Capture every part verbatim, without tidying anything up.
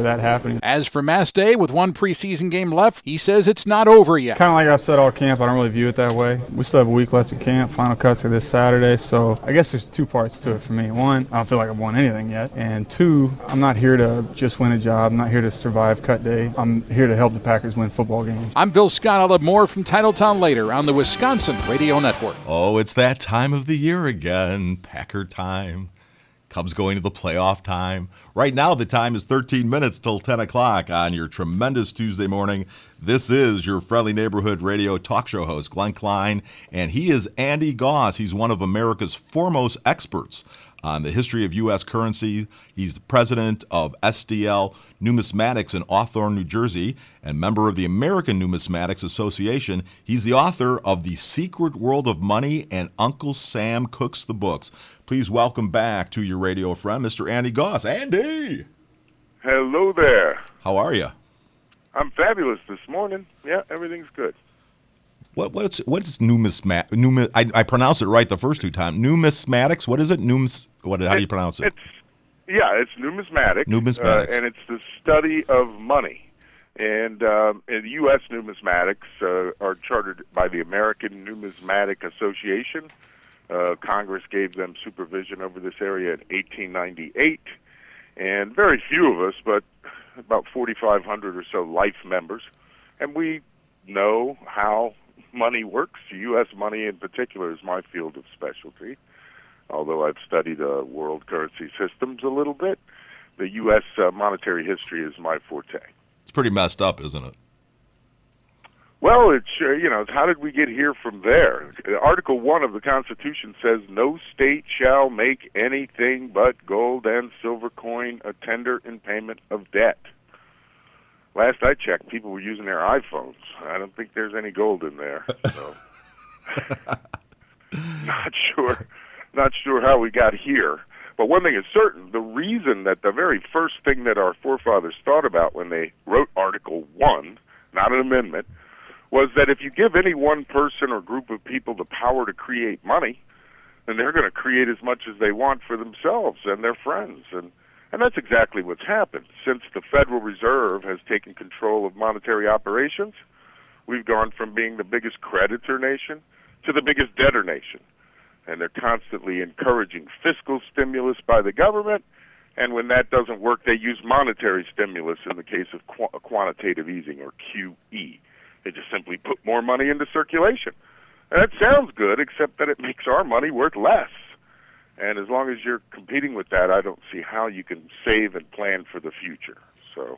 that happening. As for Mass Day, with one preseason game left, he says it's not over yet. Kind of like I've said all camp, I don't really view it that way. We still have a week left of camp. Final cuts are this Saturday, so I guess there's two parts to it for me. One, I don't feel like I've won anything yet. And two, I'm not here to just win a job. I'm not here to survive cut day. I'm here to help the Packers win football games. I'm Bill Scott. I'll have more from Titletown later on the Wisconsin Radio Network. Oh, it's that time of the year again. Packer time. Cubs going to the playoff time. Right now, the time is thirteen minutes till ten o'clock on your tremendous Tuesday morning. This is your friendly neighborhood radio talk show host, Glenn Klein, and he is Andy Goss. He's one of America's foremost experts on the history of U S currency. He's the president of S D L Numismatics in Hawthorne, New Jersey, and member of the American Numismatics Association. He's the author of The Secret World of Money and Uncle Sam Cooks the Books. Please welcome back to your radio friend, Mister Andy Goss. Andy! Hello there. How are you? I'm fabulous this morning. Yeah, everything's good. What what's what's numismat? Numi, I I pronounced it right the first two times. Numismatics. What is it? Numis. What? How do you pronounce it? It's yeah, it's numismatics. Numismatics, uh, and it's the study of money. And, um, and U S numismatics uh, are chartered by the American Numismatic Association. Uh, Congress gave them supervision over this area in eighteen ninety-eight, and very few of us, but about forty-five hundred or so life members, and we know how money works. U S money in particular is my field of specialty, although I've studied uh, world currency systems a little bit. The U S uh, monetary history is my forte. It's pretty messed up, isn't it? Well, it's, uh, you know, how did we get here from there? Article one of the Constitution says, no state shall make anything but gold and silver coin a tender in payment of debt. Last I checked, people were using their iPhones. I don't think there's any gold in there. So. not sure, not sure how we got here. But one thing is certain, the reason that the very first thing that our forefathers thought about when they wrote Article one, not an amendment, was that if you give any one person or group of people the power to create money, then they're going to create as much as they want for themselves and their friends. And And that's exactly what's happened. Since the Federal Reserve has taken control of monetary operations, we've gone from being the biggest creditor nation to the biggest debtor nation. And they're constantly encouraging fiscal stimulus by the government, and when that doesn't work, they use monetary stimulus in the case of qu- quantitative easing, or Q E. They just simply put more money into circulation. And that sounds good, except that it makes our money worth less. And as long as you're competing with that, I don't see how you can save and plan for the future. So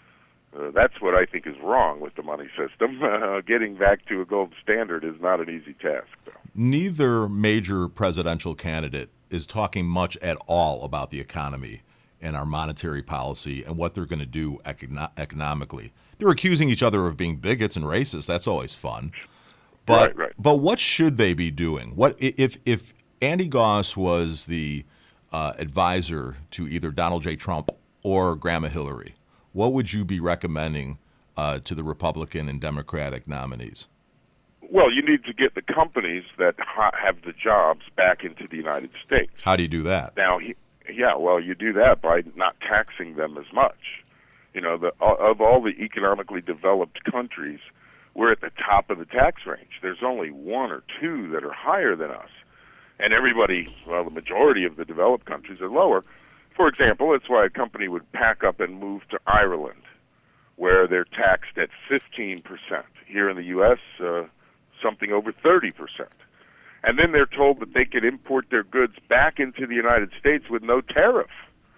uh, that's what I think is wrong with the money system. Uh, getting back to a gold standard is not an easy task, though. Neither major presidential candidate is talking much at all about the economy and our monetary policy and what they're going to do econo- economically. They're accusing each other of being bigots and racists. That's always fun. But right, right. but what should they be doing? What if if Andy Goss was the uh, advisor to either Donald J. Trump or Grandma Hillary, what would you be recommending uh, to the Republican and Democratic nominees? Well, you need to get the companies that ha- have the jobs back into the United States. How do you do that? Now, he, yeah, well, you do that by not taxing them as much. You know, the, of all the economically developed countries, we're at the top of the tax range. There's only one or two that are higher than us. And everybody, well, the majority of the developed countries are lower. For example, that's why a company would pack up and move to Ireland, where they're taxed at fifteen percent. Here in the U S, uh, something over thirty percent. And then they're told that they could import their goods back into the United States with no tariff.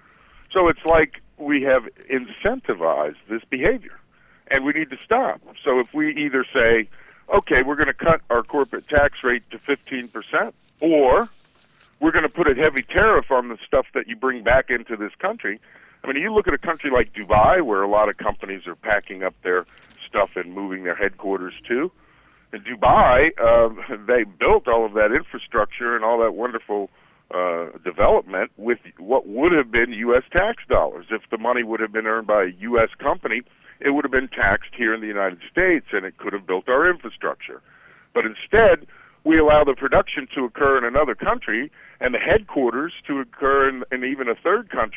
So it's like we have incentivized this behavior, and we need to stop. So if we either say, okay, we're going to cut our corporate tax rate to fifteen percent, or we're going to put a heavy tariff on the stuff that you bring back into this country. I mean, you look at a country like Dubai, where a lot of companies are packing up their stuff and moving their headquarters to. In Dubai, uh, they built all of that infrastructure and all that wonderful uh, development with what would have been U S tax dollars. If the money would have been earned by a U S company, it would have been taxed here in the United States, and it could have built our infrastructure. But instead, we allow the production to occur in another country and the headquarters to occur in, in even a third country,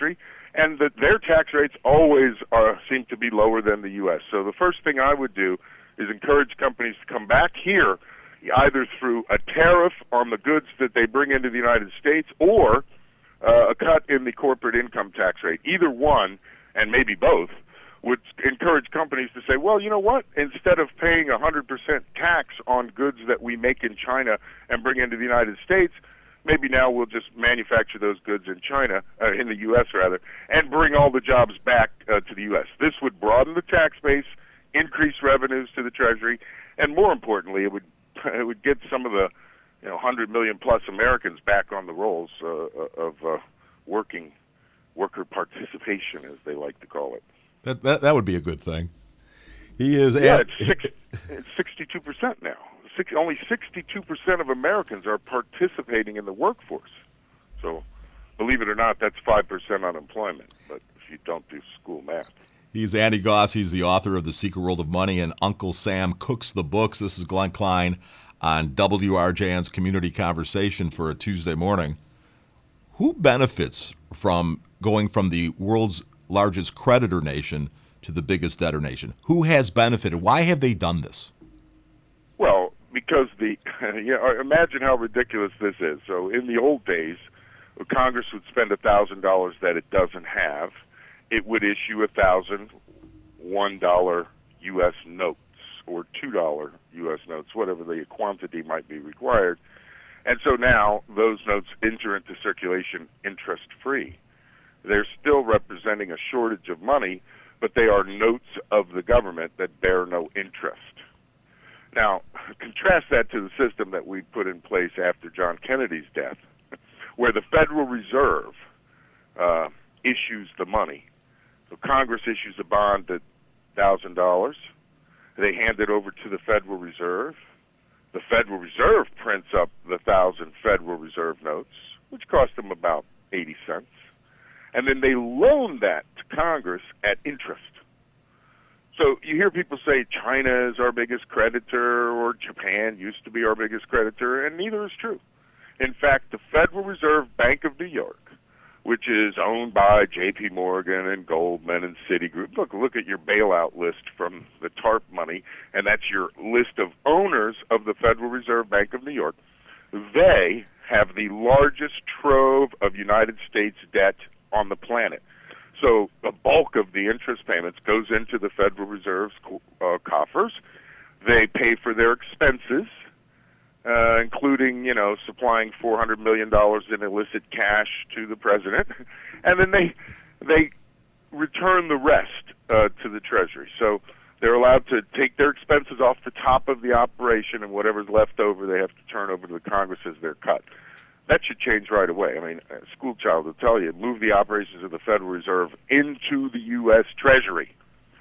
and that their tax rates always are, seem to be lower than the U S. So the first thing I would do is encourage companies to come back here, either through a tariff on the goods that they bring into the United States or uh, a cut in the corporate income tax rate. Either one, and maybe both, would encourage companies to say, well, you know what, instead of paying one hundred percent tax on goods that we make in China and bring into the United States, maybe now we'll just manufacture those goods in China, uh, in the U S rather, and bring all the jobs back uh, to the U S. This would broaden the tax base, increase revenues to the Treasury, and more importantly, it would it would get some of the you know one hundred million plus Americans back on the rolls uh, of uh, working worker participation, as they like to call it. That that, that would be a good thing. He is yeah, at, it's, six, it's sixty-two percent now. Six, only sixty-two percent of Americans are participating in the workforce. So, believe it or not, that's five percent unemployment, but if you don't do school math. He's Andy Goss. He's the author of The Secret World of Money and Uncle Sam Cooks the Books. This is Glenn Klein on W R J N's Community Conversation for a Tuesday morning. Who benefits from going from the world's largest creditor nation to the biggest debtor nation? Who has benefited? Why have they done this? Well, because the yeah, imagine how ridiculous this is. So in the old days, Congress would spend a thousand dollars that it doesn't have. It would issue a thousand one dollar U S notes or two dollar U S notes, whatever the quantity might be required. And so now those notes enter into circulation interest free. They're still representing a shortage of money, but they are notes of the government that bear no interest. Now, contrast that to the system that we put in place after John Kennedy's death, where the Federal Reserve uh, issues the money. So Congress issues a bond at one thousand dollars. They hand it over to the Federal Reserve. The Federal Reserve prints up the one thousand Federal Reserve notes, which cost them about eighty cents. And then they loan that to Congress at interest. So you hear people say China is our biggest creditor or Japan used to be our biggest creditor, and neither is true. In fact, the Federal Reserve Bank of New York, which is owned by J P Morgan and Goldman and Citigroup. Look, look at your bailout list from the TARP money, and that's your list of owners of the Federal Reserve Bank of New York. They have the largest trove of United States debt on the planet. So the bulk of the interest payments goes into the Federal Reserve's uh, coffers. They pay for their expenses, uh, including, you know, supplying four hundred million dollars in illicit cash to the president. And then they they return the rest uh, to the Treasury. So they're allowed to take their expenses off the top of the operation, and whatever's left over they have to turn over to the Congress as their cut. That should change right away. I mean, a school child will tell you, move the operations of the Federal Reserve into the U S. Treasury.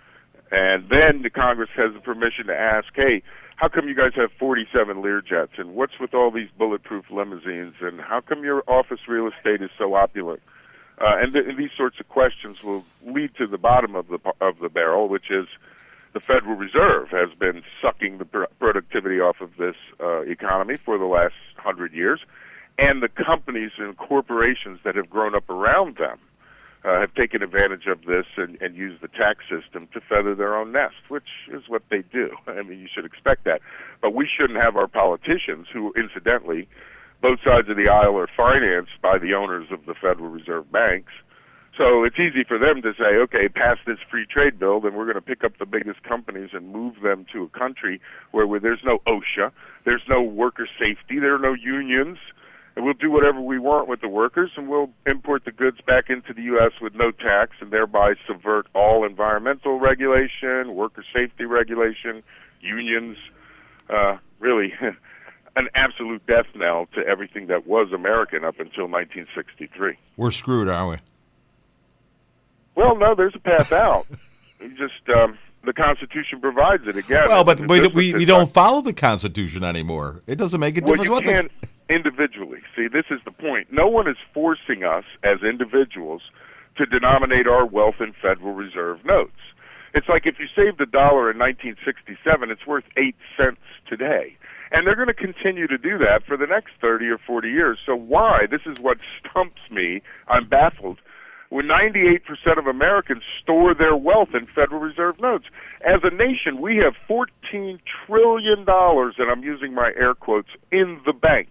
And then the Congress has the permission to ask, hey, how come you guys have forty-seven Learjets? And what's with all these bulletproof limousines? And how come your office real estate is so opulent? Uh, and, th- and these sorts of questions will lead to the bottom of the of the barrel, which is the Federal Reserve has been sucking the pr- productivity off of this uh, economy for the last hundred years. And the companies and corporations that have grown up around them uh, have taken advantage of this and, and used the tax system to feather their own nest, which is what they do. I mean, you should expect that. But we shouldn't have our politicians, who, incidentally, both sides of the aisle are financed by the owners of the Federal Reserve banks. So it's easy for them to say, okay, pass this free trade bill, then we're going to pick up the biggest companies and move them to a country where, where there's no OSHA, there's no worker safety, there are no unions, and we'll do whatever we want with the workers, and we'll import the goods back into the U S with no tax and thereby subvert all environmental regulation, worker safety regulation, unions, uh, really an absolute death knell to everything that was American up until nineteen sixty-three. We're screwed, aren't we? Well, no, there's a path out. You just um, the Constitution provides it again. Well, but we, we, we don't follow the Constitution anymore. It doesn't make a difference. Well, you what can't the... individually. See, this is the point. No one is forcing us as individuals to denominate our wealth in Federal Reserve notes. It's like if you saved a dollar in nineteen sixty-seven, it's worth eight cents today. And they're going to continue to do that for the next thirty or forty years. So why? This is what stumps me. I'm baffled when ninety-eight percent of Americans store their wealth in Federal Reserve notes. As a nation, we have fourteen trillion dollars, and I'm using my air quotes, in the bank.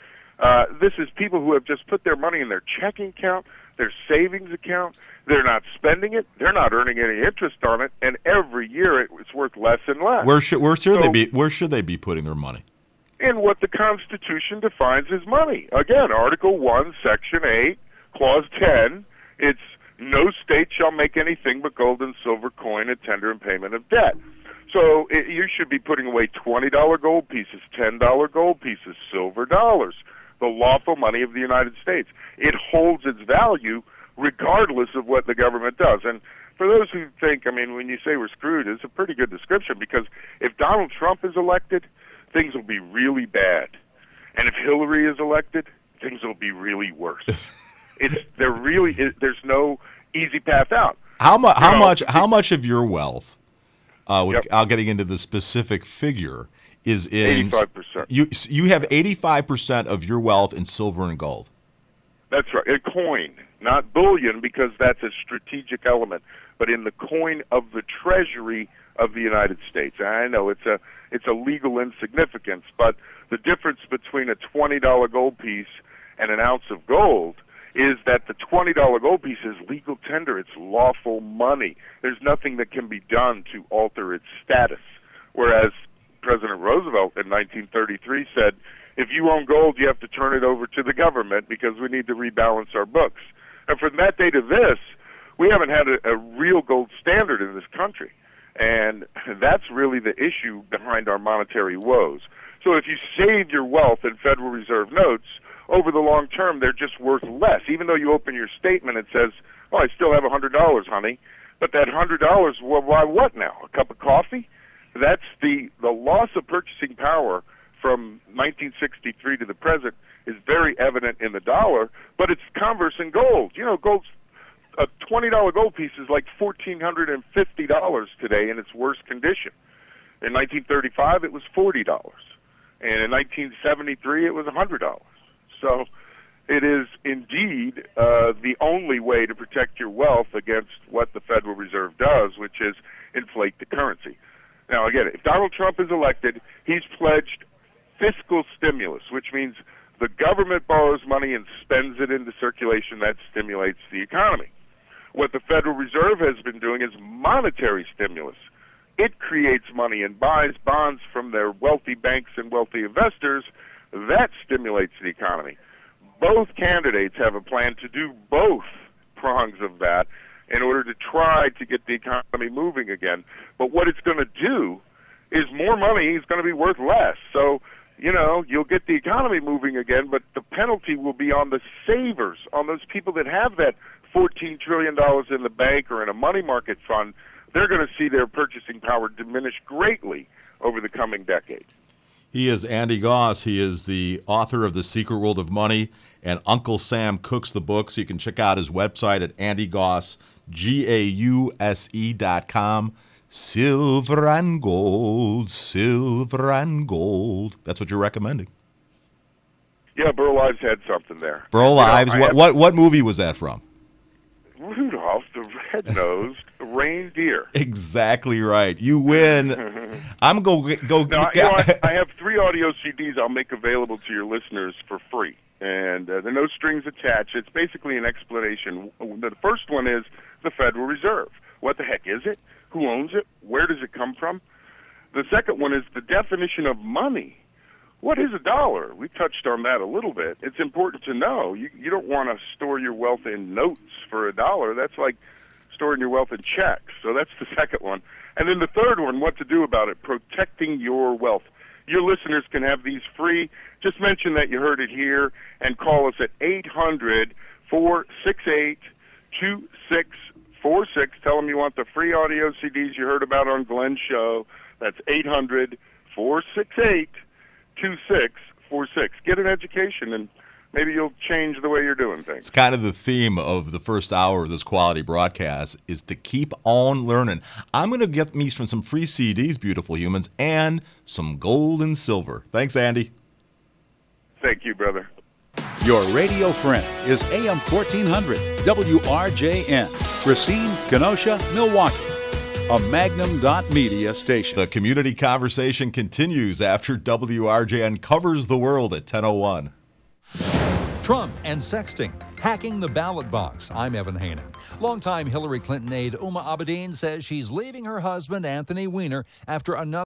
Uh, this is people who have just put their money in their checking account, their savings account. They're not spending it. They're not earning any interest on it, and every year it, it's worth less and less. Where should where should So- they be? Where should they be putting their money? in what the Constitution defines as money. Again, Article one, Section eight, Clause ten, it's no state shall make anything but gold and silver coin a tender in payment of debt. So it, you should be putting away twenty dollar gold pieces, ten dollar gold pieces, silver dollars, the lawful money of the United States. It holds its value regardless of what the government does. And for those who think, I mean, when you say we're screwed, it's a pretty good description, because if Donald Trump is elected, things will be really bad. And if Hillary is elected, things will be really worse. It's there really is, there's no easy path out. How much? How know, much? How much of your wealth, uh, without Yep. getting into the specific figure, is in eighty-five percent. You you have eighty-five percent of your wealth in silver and gold. That's right. A coin, not bullion, because that's a strategic element, but in the coin of the Treasury of the United States. I know it's a it's a legal insignificance, but the difference between a twenty dollar gold piece and an ounce of gold is that the twenty dollar gold piece is legal tender. It's lawful money. There's nothing that can be done to alter its status. Whereas President Roosevelt in nineteen thirty-three said, if you own gold, you have to turn it over to the government because we need to rebalance our books. And from that day to this, we haven't had a, a real gold standard in this country. And that's really the issue behind our monetary woes. So if you save your wealth in Federal Reserve notes, over the long term, they're just worth less. Even though you open your statement, it says, oh, I still have one hundred dollars, honey. But that one hundred dollars, well, why what now? A cup of coffee? That's the, the loss of purchasing power from nineteen sixty-three to the present is very evident in the dollar, but it's converse in gold. You know, gold's a twenty dollar gold piece is like one thousand four hundred fifty dollars today in its worst condition. In nineteen thirty-five, it was forty dollars. And in nineteen seventy-three, it was one hundred dollars. So it is indeed uh, the only way to protect your wealth against what the Federal Reserve does, which is inflate the currency. Now, again, if Donald Trump is elected, he's pledged fiscal stimulus, which means the government borrows money and spends it into circulation. That stimulates the economy. What the Federal Reserve has been doing is monetary stimulus. It creates money and buys bonds from their wealthy banks and wealthy investors. That stimulates the economy. Both candidates have a plan to do both prongs of that in order to try to get the economy moving again. But what it's going to do is more money is going to be worth less. So, you know, you'll get the economy moving again, but the penalty will be on the savers, on those people that have that fourteen trillion dollars in the bank or in a money market fund. They're going to see their purchasing power diminish greatly over the coming decade. He is Andy Goss. He is the author of The Secret World of Money, and Uncle Sam cooks the books. You can check out his website at Andy Goss, G A U S E dot com. Silver and gold, silver and gold. That's what you're recommending. Yeah, Burl Ives had something there. Burl You know, Ives. I What, have- what what movie was that from? Rudolph the Red-Nosed Reindeer. Exactly right. You win. I'm going to go. Now, you know, I, I have three audio C Ds I'll make available to your listeners for free, and uh, there are no strings attached. It's basically an explanation. The first one is the Federal Reserve. What the heck is it? Who owns it? Where does it come from? The second one is the definition of money. What is a dollar? We touched on that a little bit. It's important to know. You, you don't want to store your wealth in notes for a dollar. That's like storing your wealth in checks. So that's the second one. And then the third one, what to do about it, protecting your wealth. Your listeners can have these free. Just mention that you heard it here and call us at eight hundred, four six eight, two six four six. Tell them you want the free audio C Ds you heard about on Glenn's show. That's eight hundred, four six eight, two six four six. Get an education, and maybe you'll change the way you're doing things. It's kind of the theme of the first hour of this quality broadcast is to keep on learning. I'm going to get me from some free C Ds, beautiful humans, and some gold and silver. Thanks, Andy. Thank you, brother. Your radio friend is A M fourteen hundred W R J N, Racine, Kenosha, Milwaukee, a Magnum dot media station. The community conversation continues after W R J N covers the world at ten oh one. Trump and sexting, hacking the ballot box. I'm Evan Haining. Longtime Hillary Clinton aide Uma Abedin says she's leaving her husband, Anthony Weiner, after another